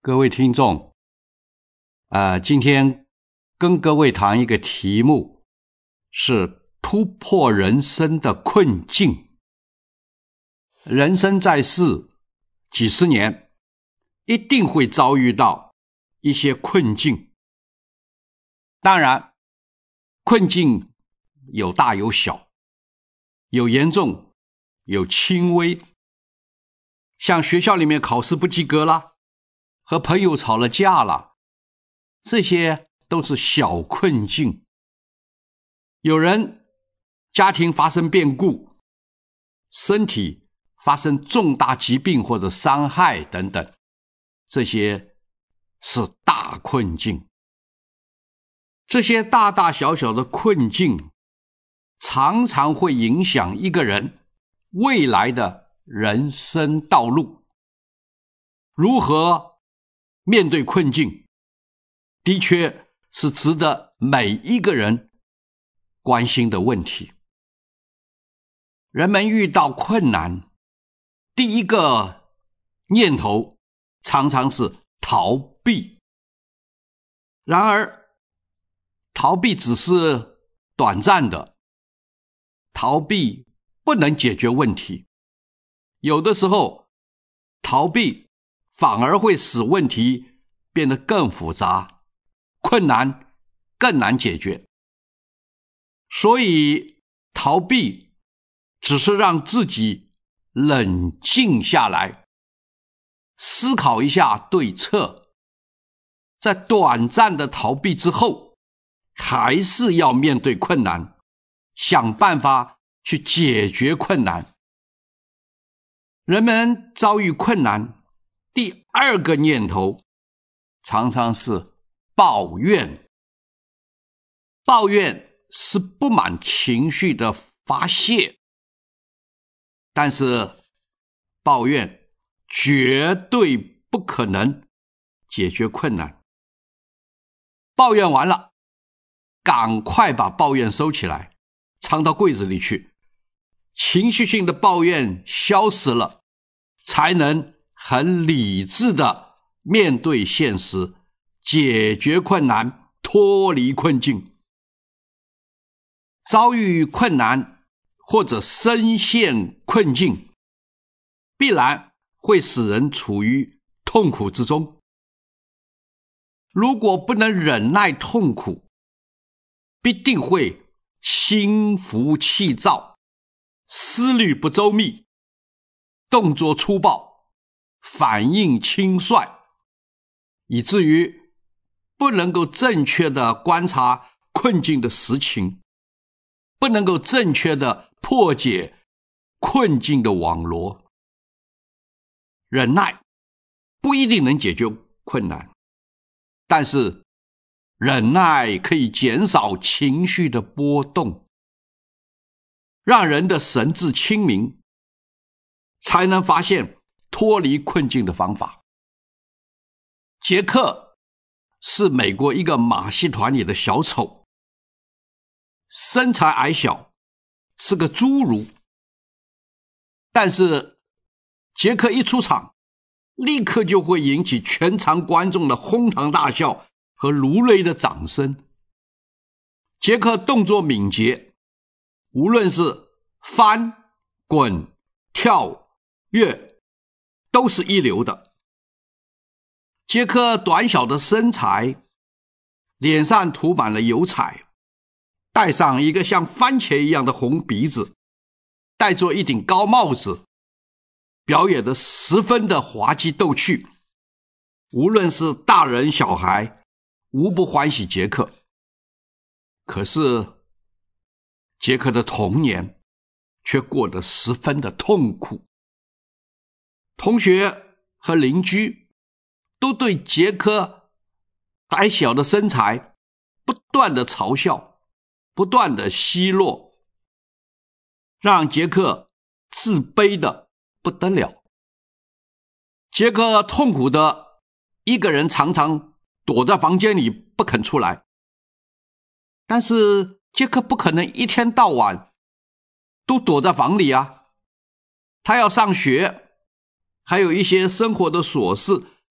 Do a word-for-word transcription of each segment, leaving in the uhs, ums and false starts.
各位听众，呃，今天跟各位谈一个题目，是突破人生的困境。人生在世几十年，一定会遭遇到一些困境。当然，困境有大有小，有严重，有轻微。像学校里面考试不及格啦，和朋友吵了架了，这些都是小困境。有人家庭发生变故，身体发生重大疾病或者伤害等等，这些是大困境。这些大大小小的困境常常会影响一个人未来的人生道路。如何面对困境，的确是值得每一个人关心的问题。人们遇到困难，第一个念头常常是逃避。然而，逃避只是短暂的，逃避不能解决问题。有的时候，逃避反而会使问题变得更复杂，困难更难解决。所以，逃避只是让自己冷静下来，思考一下对策。在短暂的逃避之后，还是要面对困难，想办法去解决困难。人们遭遇困难，第二个念头常常是抱怨。抱怨是不满情绪的发泄，但是抱怨绝对不可能解决困难。抱怨完了，赶快把抱怨收起来，藏到柜子里去。情绪性的抱怨消失了，才能很理智的面对现实，解决困难，脱离困境。遭遇困难或者深陷困境，必然会使人处于痛苦之中。如果不能忍耐痛苦，必定会心浮气躁，思虑不周密，动作粗暴，反应轻率，以至于不能够正确的观察困境的实情，不能够正确的破解困境的网罗。忍耐不一定能解决困难，但是忍耐可以减少情绪的波动，让人的神志清明，才能发现脱离困境的方法。杰克是美国一个马戏团里的小丑，身材矮小，是个侏儒。但是杰克一出场，立刻就会引起全场观众的哄堂大笑和如雷的掌声。杰克动作敏捷，无论是翻、滚、跳、跃，都是一流的。杰克短小的身材，脸上涂满了油彩，戴上一个像番茄一样的红鼻子，戴着一顶高帽子，表演得十分的滑稽逗趣。无论是大人小孩，无不欢喜杰克。可是杰克的童年却过得十分的痛苦。同学和邻居都对杰克矮小的身材不断的嘲笑，不断的奚落，让杰克自卑的不得了。杰克痛苦的一个人常常躲在房间里不肯出来。但是杰克不可能一天到晚都躲在房里啊，他要上学，还有一些生活的琐事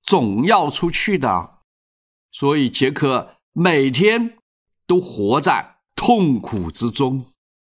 总要出去的，所以杰克每天都活在痛苦之中。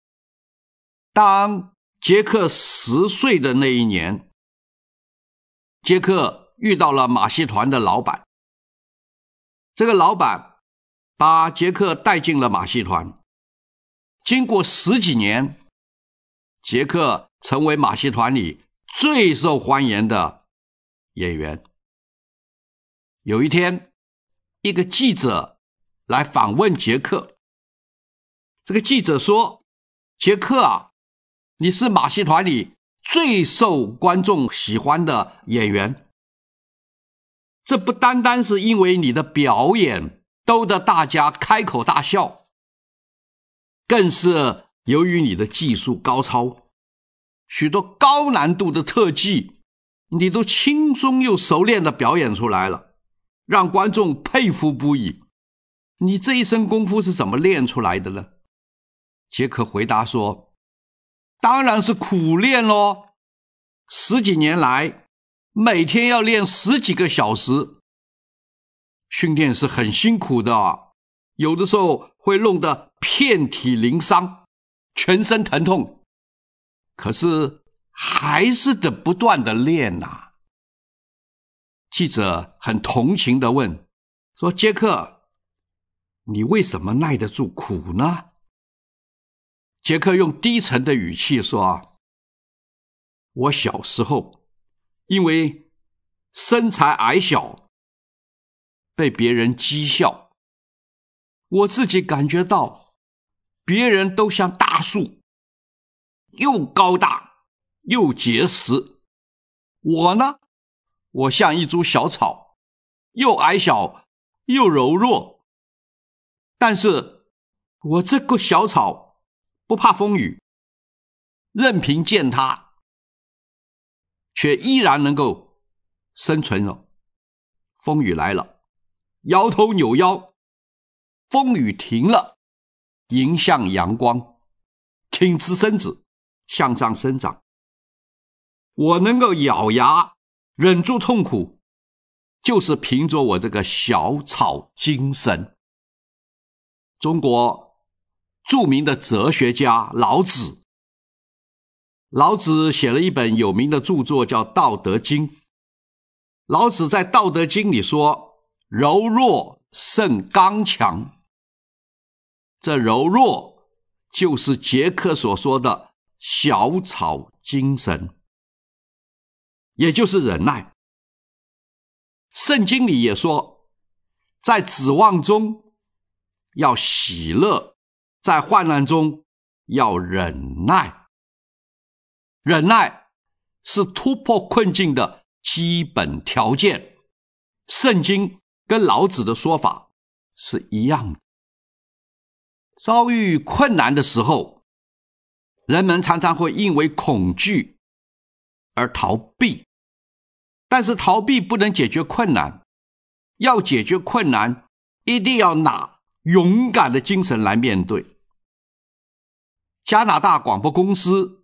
当杰克十岁的那一年，杰克遇到了马戏团的老板。这个老板把杰克带进了马戏团。经过十几年，杰克成为马戏团里最受欢迎的演员。有一天，一个记者来访问杰克。这个记者说：杰克啊，你是马戏团里最受观众喜欢的演员。这不单单是因为你的表演逗得大家开口大笑，更是由于你的技术高超，许多高难度的特技你都轻松又熟练地表演出来了，让观众佩服不已。你这一身功夫是怎么练出来的呢？杰克回答说：当然是苦练咯，十几年来每天要练十几个小时，训练是很辛苦的，有的时候会弄得遍体鳞伤，全身疼痛，可是还是得不断的练啊。记者很同情地问说：杰克，你为什么耐得住苦呢？杰克用低沉的语气说：我小时候因为身材矮小被别人讥笑，我自己感觉到别人都像大树，又高大又结实，我呢，我像一株小草，又矮小又柔弱。但是我这个小草不怕风雨，任凭践踏，却依然能够生存了。风雨来了，摇头扭腰，风雨停了，迎向阳光，挺直身子向上生长。我能够咬牙忍住痛苦，就是凭着我这个小草精神。中国著名的哲学家老子，老子写了一本有名的著作叫《道德经》。老子在《道德经》里说：柔弱胜刚强。这柔弱就是杰克所说的小草精神，也就是忍耐。圣经里也说，在指望中要喜乐，在患难中要忍耐。忍耐是突破困境的基本条件。圣经跟老子的说法是一样的。遭遇困难的时候，人们常常会因为恐惧而逃避，但是逃避不能解决困难，要解决困难，一定要拿勇敢的精神来面对。加拿大广播公司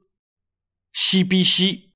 C B C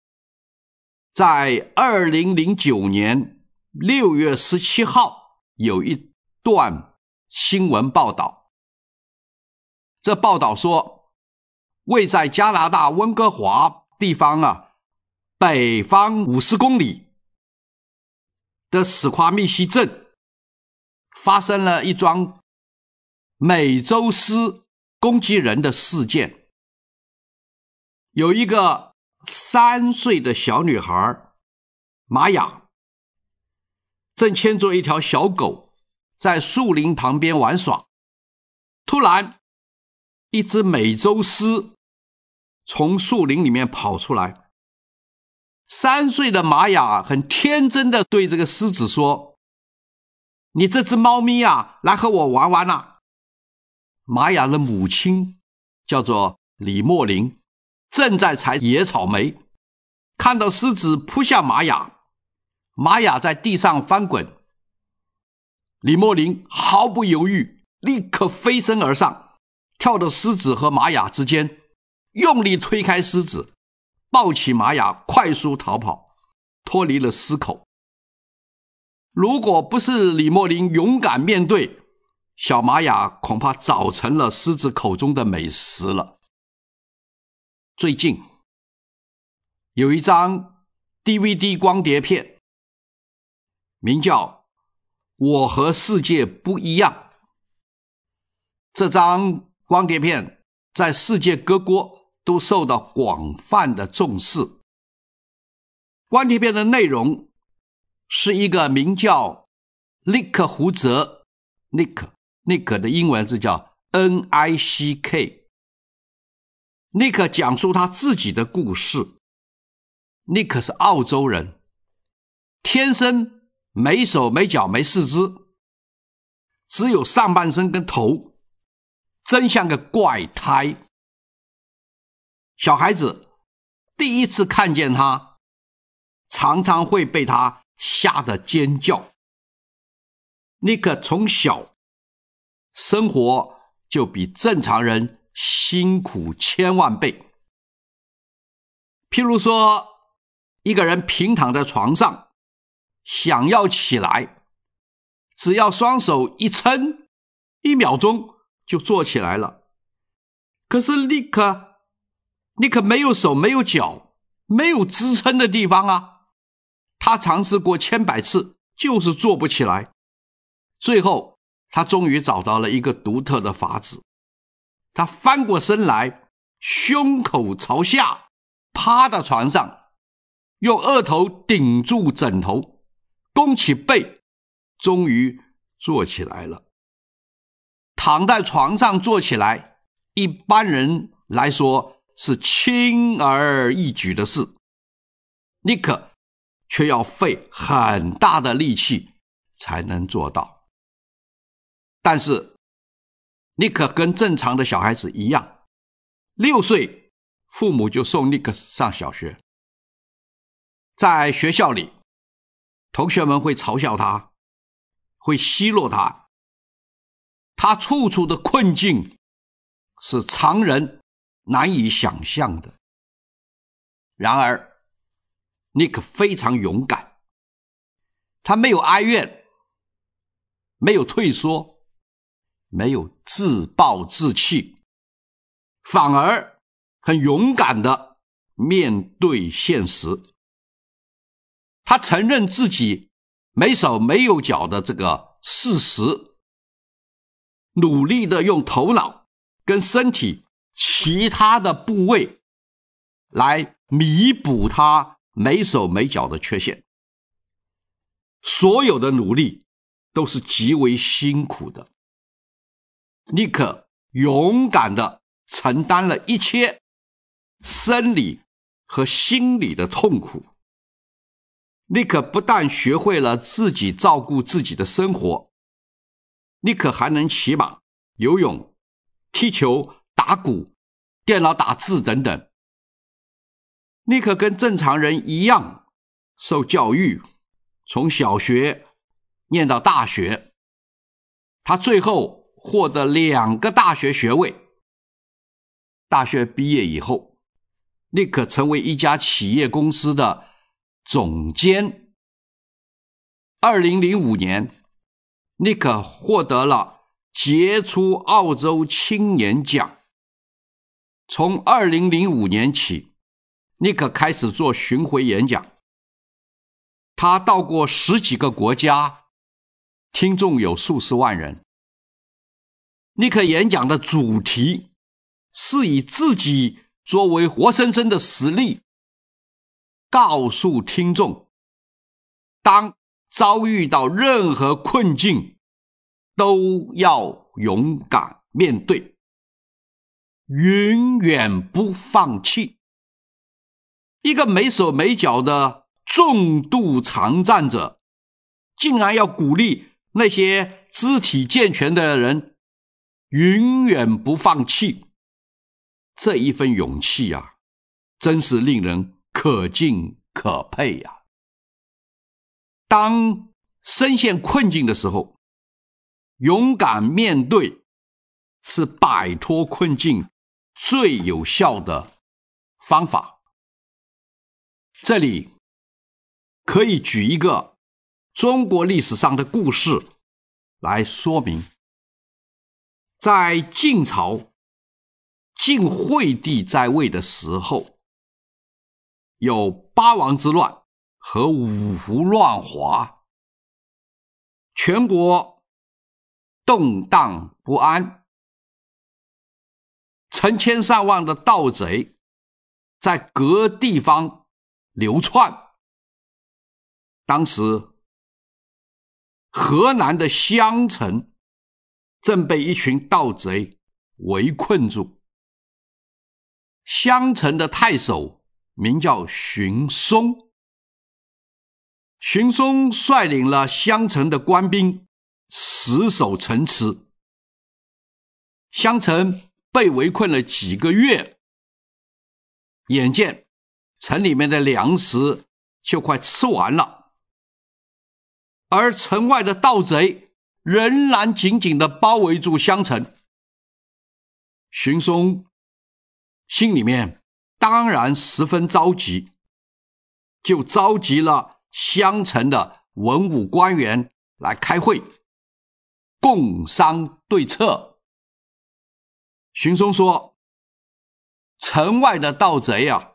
在二零零九年六月十七号有一段新闻报道。这报道说，位在加拿大温哥华地方啊北方五十公里的史夸密西镇发生了一桩美洲狮攻击人的事件。有一个三岁的小女孩玛雅，正牵着一条小狗在树林旁边玩耍，突然一只美洲狮从树林里面跑出来。三岁的玛雅很天真的对这个狮子说：你这只猫咪啊，来和我玩玩啊。玛雅的母亲叫做李莫林，正在采野草莓，看到狮子扑向玛雅，玛雅在地上翻滚，李莫林毫不犹豫，立刻飞身而上，跳到狮子和玛雅之间，用力推开狮子，抱起玛雅，快速逃跑，脱离了狮口。 如果不是李墨林勇敢面对，小玛雅恐怕早成了狮子口中的美食了。最近有一张 D V D 光碟片，名叫《我和世界不一样》。这张光碟片在世界各国都受到广泛的重视。光碟片的内容是一个名叫尼克胡泽，尼克尼克的英文是叫 N I C K。 尼克讲述他自己的故事。尼克是澳洲人，天生没手没脚没四肢，只有上半身跟头，真像个怪胎。小孩子第一次看见他，常常会被他吓得尖叫。尼克从小生活就比正常人辛苦千万倍。譬如说，一个人平躺在床上，想要起来，只要双手一撑，一秒钟就坐起来了。可是尼克尼克没有手没有脚，没有支撑的地方啊，他尝试过千百次，就是坐不起来。最后他终于找到了一个独特的法子。他翻过身来，胸口朝下，趴到床上，用额头顶住枕头，弓起背，终于坐起来了。躺在床上坐起来，一般人来说是轻而易举的事，尼克却要费很大的力气才能做到。但是尼克跟正常的小孩子一样，六岁父母就送尼克上小学。在学校里，同学们会嘲笑他，会奚落他，他处处的困境是常人难以想象的。然而尼克非常勇敢，他没有哀怨，没有退缩，没有自暴自弃，反而很勇敢地面对现实。他承认自己没手没有脚的这个事实，努力地用头脑跟身体其他的部位来弥补他没手没脚的缺陷。所有的努力都是极为辛苦的。尼克勇敢地承担了一切生理和心理的痛苦。尼克不但学会了自己照顾自己的生活，尼克还能骑马、游泳、踢球、打鼓、电脑打字等等。尼克跟正常人一样受教育，从小学念到大学，他最后获得两个大学学位。大学毕业以后，尼克成为一家企业公司的总监。二零零五年，尼克获得了杰出澳洲青年奖。从二零零五年起，尼克开始做巡回演讲。他到过十几个国家，听众有数十万人。尼克演讲的主题是以自己作为活生生的实例，告诉听众，当遭遇到任何困境，都要勇敢面对，永远不放弃。一个没手没脚的重度残障者，竟然要鼓励那些肢体健全的人永远不放弃。这一份勇气啊，真是令人可敬可佩啊。当身陷困境的时候，勇敢面对是摆脱困境最有效的方法。这里可以举一个中国历史上的故事来说明，在晋朝晋惠帝在位的时候，有八王之乱和五胡乱华，全国动荡不安，成千上万的盗贼在各地方流窜。当时河南的襄城正被一群盗贼围困住，襄城的太守名叫荀松，荀松率领了襄城的官兵死守城池，襄城被围困了几个月，眼见城里面的粮食就快吃完了，而城外的盗贼仍然紧紧地包围住襄城。荀松心里面当然十分着急，就召集了襄城的文武官员来开会，共商对策。荀松说，城外的盗贼啊，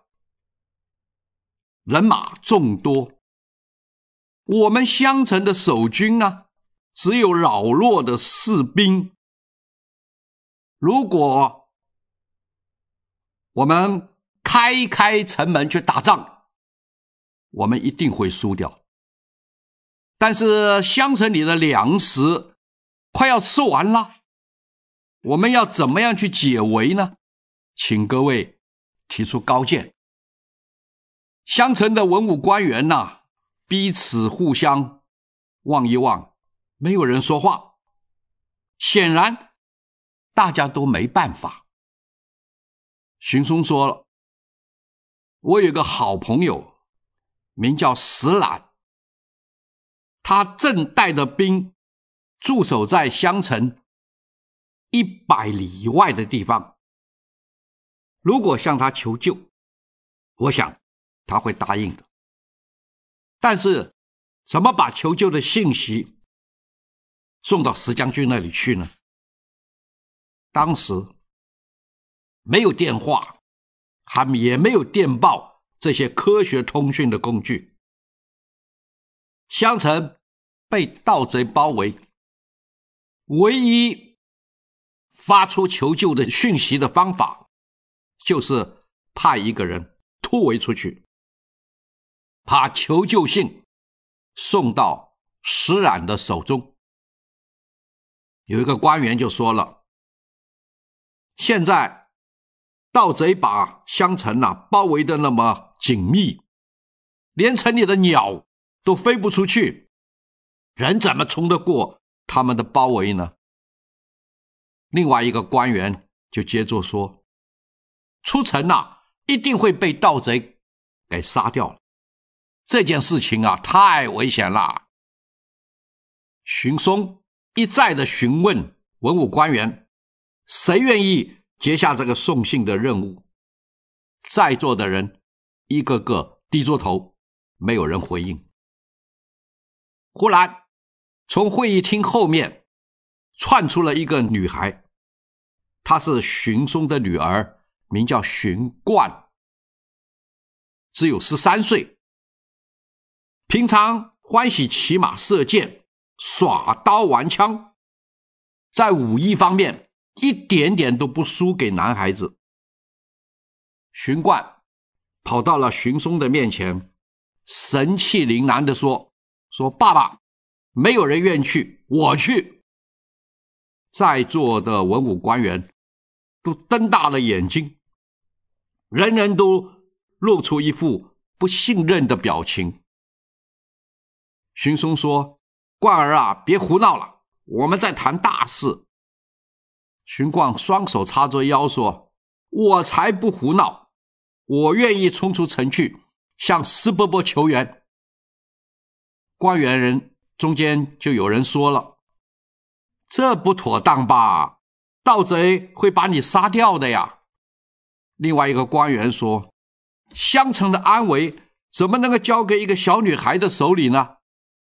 人马众多，我们襄城的守军呢，只有老弱的士兵。如果我们开开城门去打仗，我们一定会输掉。但是襄城里的粮食快要吃完了，我们要怎么样去解围呢？请各位提出高见。襄城的文武官员呐，彼此互相望一望，没有人说话，显然大家都没办法。荀松说了，我有个好朋友名叫石览，他正带着兵驻守在襄城一百里以外的地方，如果向他求救，我想他会答应的。但是怎么把求救的信息送到石将军那里去呢？当时没有电话，还也没有电报这些科学通讯的工具。襄城被盗贼包围，唯一发出求救的讯息的方法，就是派一个人突围出去，把求救信送到石览的手中。有一个官员就说了，现在盗贼把襄城啊包围得那么紧密，连城里的鸟都飞不出去，人怎么冲得过他们的包围呢？另外一个官员就接着说，出城啊一定会被盗贼给杀掉了，这件事情啊太危险了。荀松一再的询问文武官员，谁愿意接下这个送信的任务？在座的人一个个低着头，没有人回应。忽然从会议厅后面窜出了一个女孩，她是荀松的女儿，名叫荀冠，只有十三岁，平常欢喜骑马射箭，耍刀玩枪，在武艺方面一点点都不输给男孩子。荀冠跑到了荀松的面前，神气凛然地说说爸爸，没有人愿去，我去。在座的文武官员都瞪大了眼睛，人人都露出一副不信任的表情。荀松说，冠儿啊，别胡闹了，我们在谈大事。荀冠双手叉着腰说，我才不胡闹，我愿意冲出城去向石伯伯求援。官员人中间就有人说了，这不妥当吧，盗贼会把你杀掉的呀。另外一个官员说，襄城的安危怎么能够交给一个小女孩的手里呢？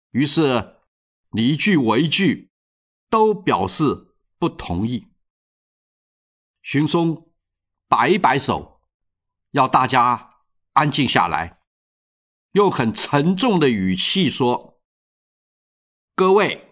于是你一句我一句都表示不同意。荀松摆一摆手，要大家安静下来，用很沉重的语气说：各位，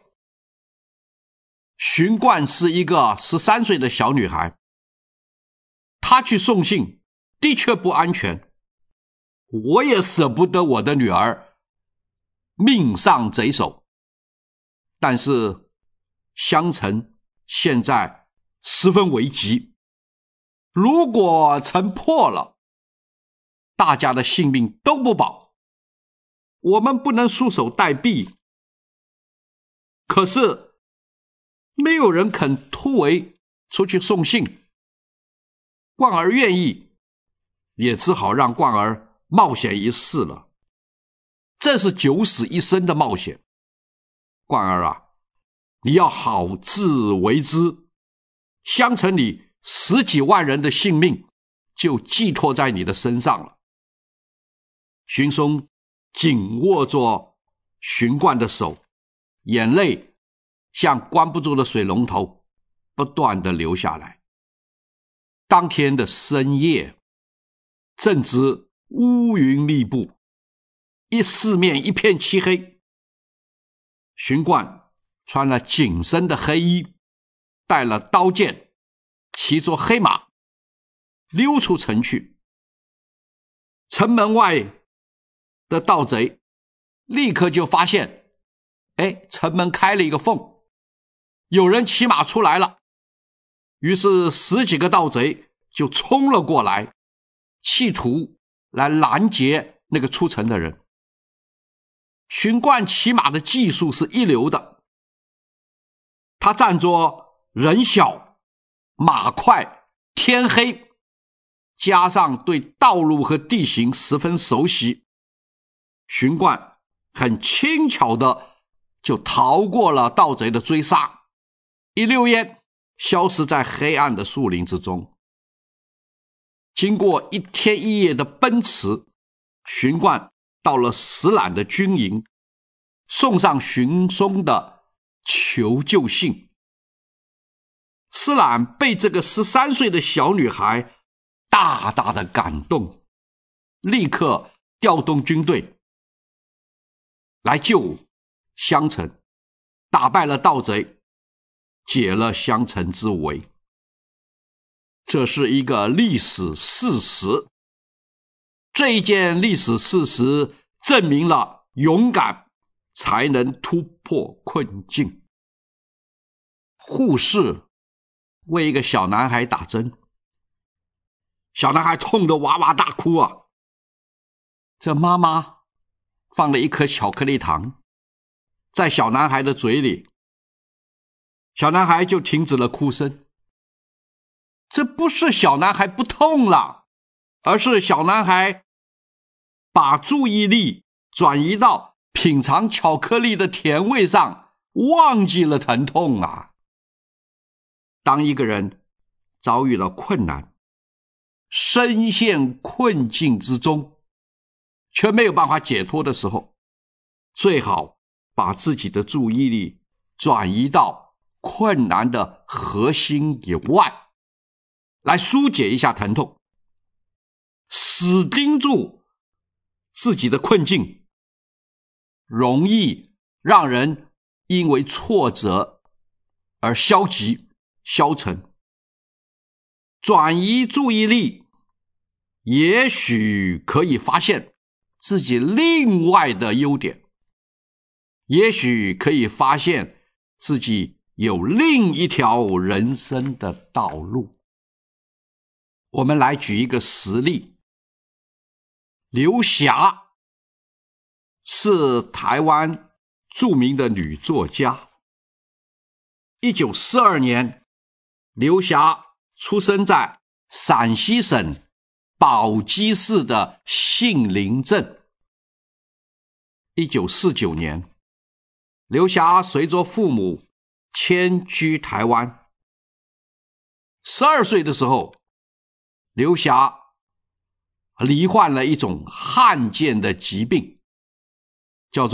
荀冠是一个十三岁的小女孩，她去送信的确不安全，我也舍不得我的女儿命丧贼手，但是襄城现在十分危急，如果城破了，大家的性命都不保，我们不能束手待毙。可是没有人肯突围出去送信，冠儿愿意，也只好让冠儿冒险一试了。这是九死一生的冒险，冠儿啊，你要好自为之，襄城里十几万人的性命就寄托在你的身上了。荀松紧握着荀冠的手，眼泪像关不住的水龙头不断地流下来。当天的深夜正值乌云密布，一四面一片漆黑。荀冠穿了紧身的黑衣，带了刀剑，骑着黑马溜出城去。城门外的盗贼立刻就发现，哎，城门开了一个缝，有人骑马出来了。于是十几个盗贼就冲了过来，企图来拦截那个出城的人。荀冠骑马的技术是一流的，他站着人小马快天黑，加上对道路和地形十分熟悉，荀冠很轻巧的就逃过了盗贼的追杀，一溜烟消失在黑暗的树林之中。经过一天一夜的奔驰，荀冠到了石览的军营，送上荀松的求救信。石览被这个十三岁的小女孩大大的感动，立刻调动军队来救襄城，打败了盗贼，解了襄城之围。这是一个历史事实，这一件历史事实证明了勇敢才能突破困境。护士为一个小男孩打针，小男孩痛得哇哇大哭啊！这妈妈放了一颗巧克力糖在小男孩的嘴里，小男孩就停止了哭声。这不是小男孩不痛了，而是小男孩把注意力转移到品尝巧克力的甜味上，忘记了疼痛啊！当一个人遭遇了困难，深陷困境之中，却没有办法解脱的时候，最好把自己的注意力转移到困难的核心以外，来疏解一下疼痛。死盯住自己的困境，容易让人因为挫折而消极消沉。转移注意力，也许可以发现自己另外的优点，也许可以发现自己有另一条人生的道路。我们来举一个实例。刘霞是台湾著名的女作家。一九四二年，刘霞出生在陕西省宝鸡市的杏林镇。一九四九年，刘霞随着父母迁居台湾。十二岁的时候，刘霞罹患了一种罕见的疾病，叫做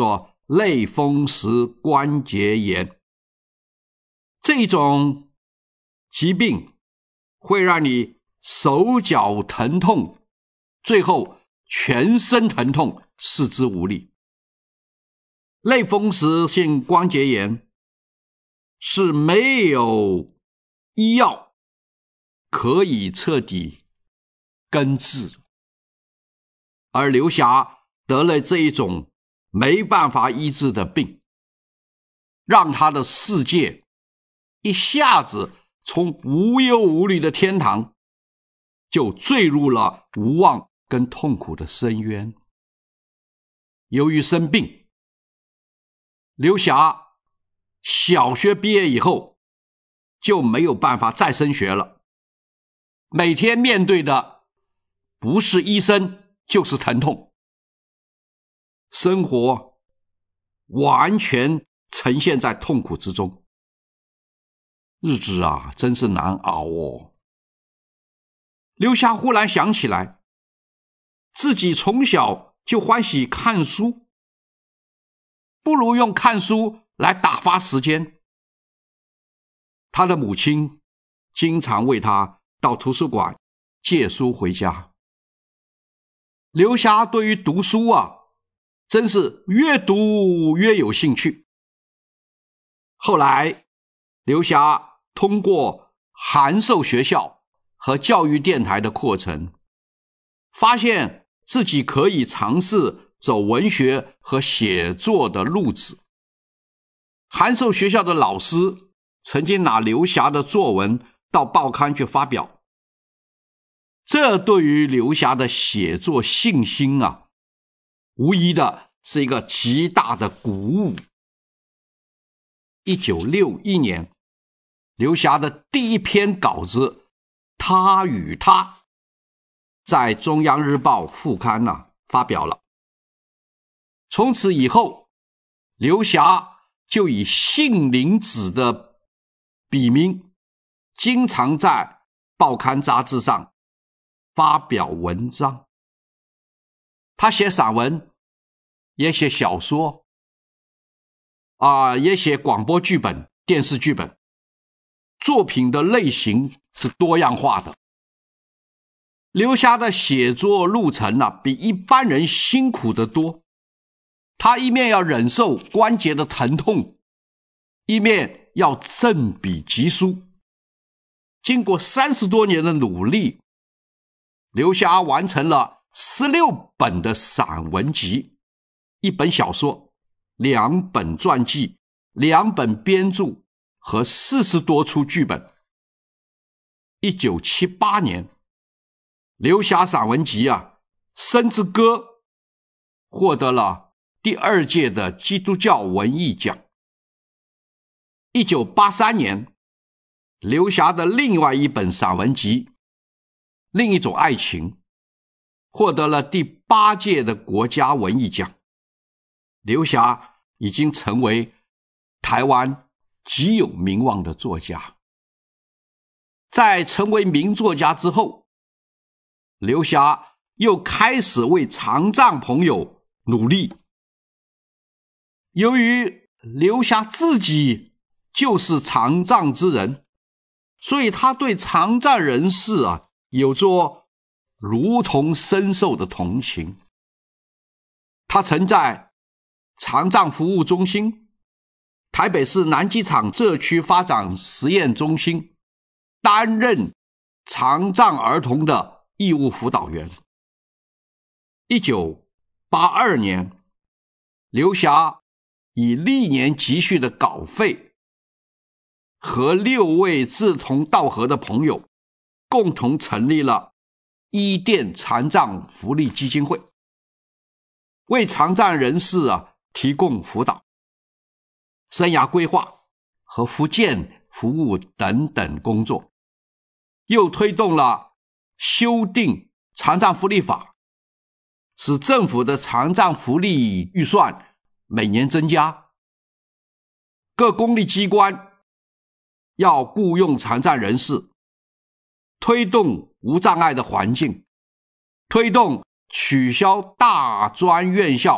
类风湿关节炎。这种疾病会让你手脚疼痛，最后全身疼痛，四肢无力。类风湿性关节炎是没有医药可以彻底根治，而刘霞得了这一种没办法医治的病，让他的世界一下子从无忧无虑的天堂就坠入了无望跟痛苦的深渊。由于生病，刘霞小学毕业以后就没有办法再升学了，每天面对的不是医生就是疼痛，生活完全呈现在痛苦之中，日子啊真是难熬哦。刘霞忽然想起来，自己从小就欢喜看书，不如用看书来打发时间。他的母亲经常为他到图书馆借书回家。刘霞对于读书啊，真是越读越有兴趣。后来，刘霞通过函授学校和教育电台的课程，发现自己可以尝试走文学和写作的路子。函授学校的老师曾经拿刘霞的作文到报刊去发表，这对于刘霞的写作信心啊，无疑的是一个极大的鼓舞。一九六一年，刘霞的第一篇稿子《他与他》在中央日报副刊啊发表了。从此以后，刘霞就以杏林子的笔名，经常在报刊杂志上发表文章。他写散文，也写小说，啊，也写广播剧本、电视剧本，作品的类型是多样化的。刘霞的写作路程啊，比一般人辛苦得多。他一面要忍受关节的疼痛，一面要振笔疾书。经过三十多年的努力，刘霞完成了十六本的散文集，一本小说，两本传记，两本编著和四十多出剧本。一九七八年，刘霞散文集啊《生之歌》获得了第二届的基督教文艺奖。一九八三年，刘霞的另外一本散文集《另一种爱情》获得了第八届的国家文艺奖。刘霞已经成为台湾极有名望的作家。在成为名作家之后，刘霞又开始为残障朋友努力。由于刘霞自己就是残障之人，所以他对残障人士啊有着如同身受的同情。他曾在残障服务中心、台北市南机场社区发展实验中心担任残障儿童的义务辅导员。一九八二年，刘霞以历年积蓄的稿费和六位志同道合的朋友共同成立了伊甸残障福利基金会，为残障人士啊提供辅导、生涯规划和复健服务等等工作，又推动了修订残障福利法，使政府的残障福利预算每年增加。各公立机关要雇用残障人士，推动无障碍的环境，推动取消大专院校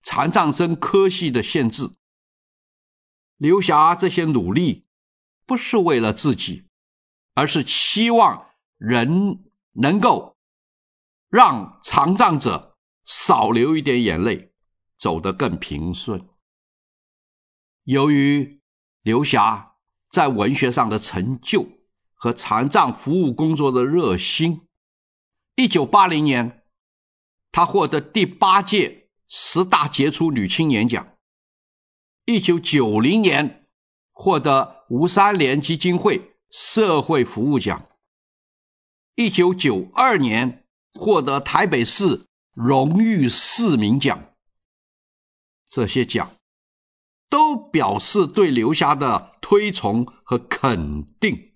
残障生科系的限制。刘霞这些努力不是为了自己，而是期望人能够让残障者少流一点眼泪，走得更平顺。由于刘霞在文学上的成就和残障服务工作的热心，一九八零年她获得第八届十大杰出女青年奖，一九九零年获得吴三连基金会社会服务奖，一九九二年获得台北市荣誉市民奖。这些奖都表示对刘霞的推崇和肯定。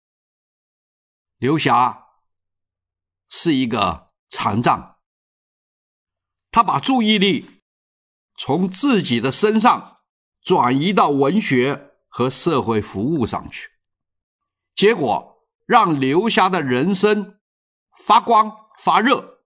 刘霞是一个残障，他把注意力从自己的身上转移到文学和社会服务上去，结果让刘霞的人生发光发热。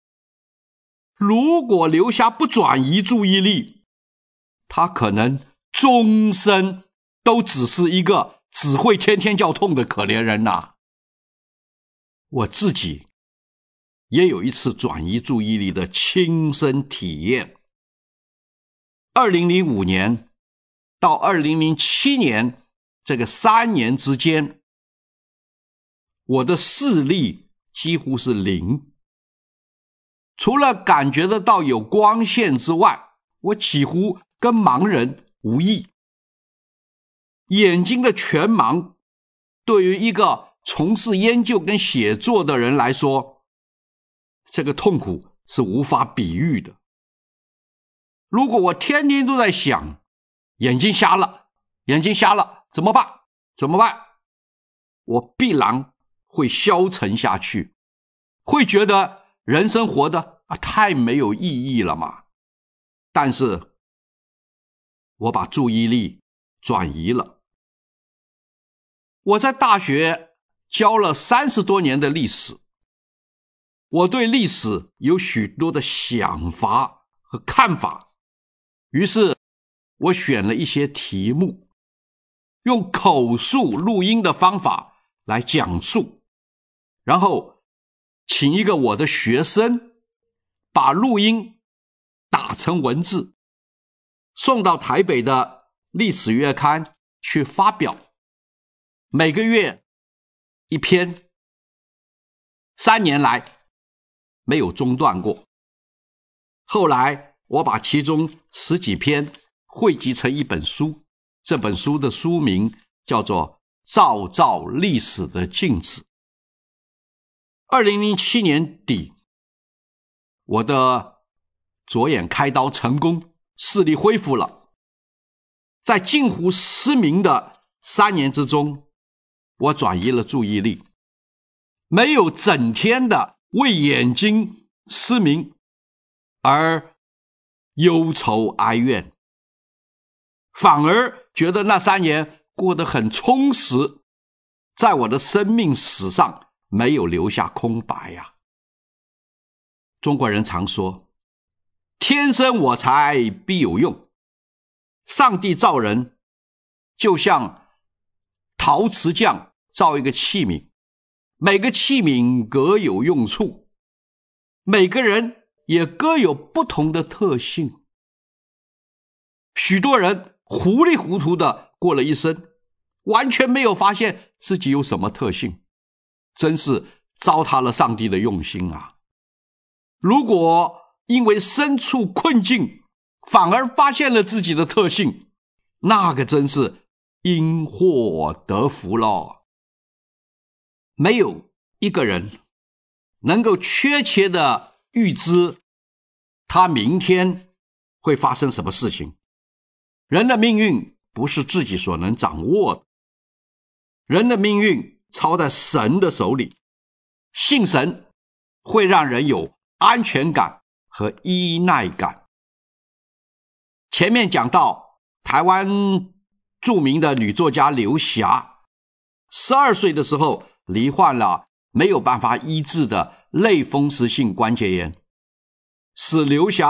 如果刘霞不转移注意力，他可能终身都只是一个只会天天叫痛的可怜人呐。我自己也有一次转移注意力的亲身体验。二零零五年到二零零七年这个三年之间，我的视力几乎是零，除了感觉得到有光线之外，我几乎跟盲人无异。眼睛的全盲对于一个从事研究跟写作的人来说，这个痛苦是无法比喻的。如果我天天都在想眼睛瞎了眼睛瞎了怎么办怎么办，我必然会消沉下去，会觉得人生活得、啊、太没有意义了嘛。但是我把注意力转移了。我在大学教了三十多年的历史，我对历史有许多的想法和看法，于是我选了一些题目，用口述录音的方法来讲述，然后请一个我的学生把录音打成文字，送到台北的历史月刊去发表，每个月一篇，三年来没有中断过。后来我把其中十几篇汇集成一本书，这本书的书名叫做《照照历史的镜子》。二零零七年底，我的左眼开刀成功，视力恢复了。在近乎失明的三年之中，我转移了注意力，没有整天的为眼睛失明而忧愁哀怨，反而觉得那三年过得很充实，在我的生命史上没有留下空白呀。中国人常说，天生我材必有用。上帝造人就像陶瓷匠造一个器皿，每个器皿各有用处，每个人也各有不同的特性。许多人糊里糊涂的过了一生，完全没有发现自己有什么特性，真是糟蹋了上帝的用心啊。如果因为身处困境反而发现了自己的特性，那个真是因祸得福了。没有一个人能够确切的预知他明天会发生什么事情。人的命运不是自己所能掌握的，人的命运操在神的手里，信神会让人有安全感和依赖感。前面讲到台湾著名的女作家刘霞，十二岁的时候罹患了没有办法医治的类风湿性关节炎，使刘霞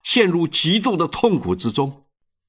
陷入极度的痛苦之中。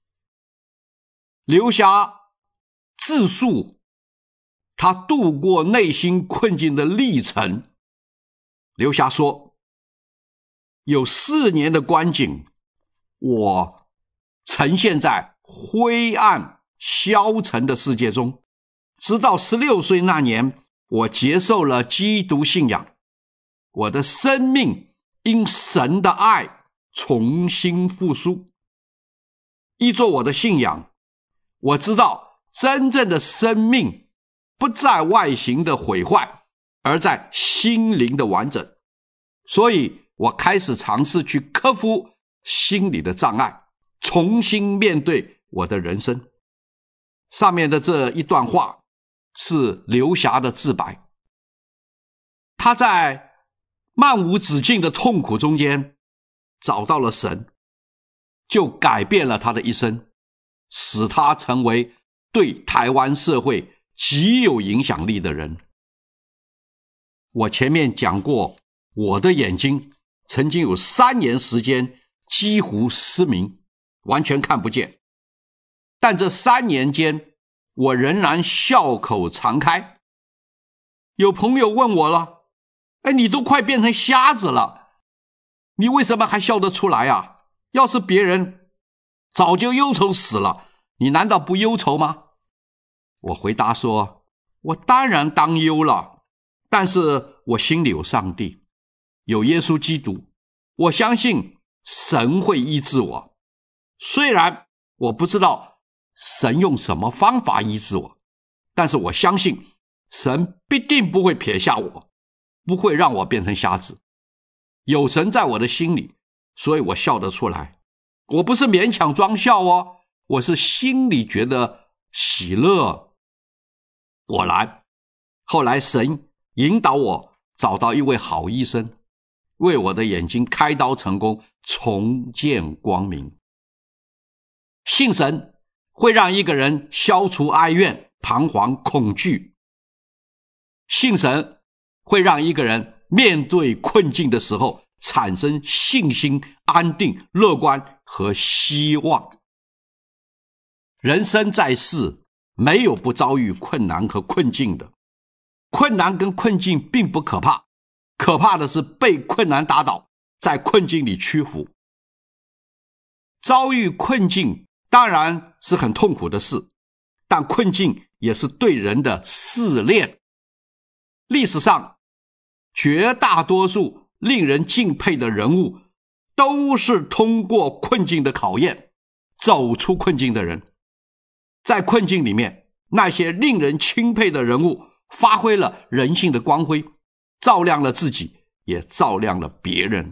刘霞自述他度过内心困境的历程。刘霞说，有四年的光景，我呈现在灰暗消沉的世界中，直到十六岁那年，我接受了基督信仰，我的生命因神的爱重新复苏。依着我的信仰，我知道真正的生命不在外形的毁坏，而在心灵的完整。所以我开始尝试去克服心理的障碍，重新面对我的人生。上面的这一段话是刘霞的自白。他在漫无止境的痛苦中间找到了神，就改变了他的一生，使他成为对台湾社会极有影响力的人。我前面讲过，我的眼睛曾经有三年时间几乎失明，完全看不见。但这三年间，我仍然笑口常开。有朋友问我了，哎，你都快变成瞎子了，你为什么还笑得出来啊？要是别人早就忧愁死了，你难道不忧愁吗？我回答说，我当然当忧了，但是我心里有上帝，有耶稣基督，我相信神会医治我。虽然我不知道神用什么方法医治我，但是我相信神必定不会撇下我，不会让我变成瞎子。有神在我的心里，所以我笑得出来。我不是勉强装笑哦，我是心里觉得喜乐。果然，后来神引导我找到一位好医生，为我的眼睛开刀成功，重见光明。信神会让一个人消除哀怨、彷徨、恐惧。信神会让一个人面对困境的时候产生信心、安定、乐观和希望。人生在世，没有不遭遇困难和困境的。困难跟困境并不可怕，可怕的是被困难打倒，在困境里屈服。遭遇困境当然是很痛苦的事，但困境也是对人的试炼。历史上绝大多数令人敬佩的人物，都是通过困境的考验走出困境的人。在困境里面，那些令人钦佩的人物发挥了人性的光辉，照亮了自己，也照亮了别人。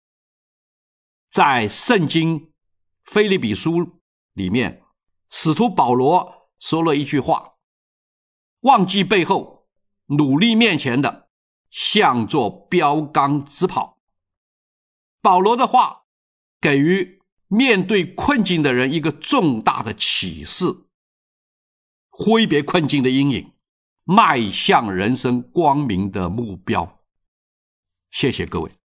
在圣经腓立比书里面，使徒保罗说了一句话，忘记背后，努力面前的，向作标杆直跑。保罗的话给予面对困境的人一个重大的启示，挥别困境的阴影，迈向人生光明的目标。谢谢各位。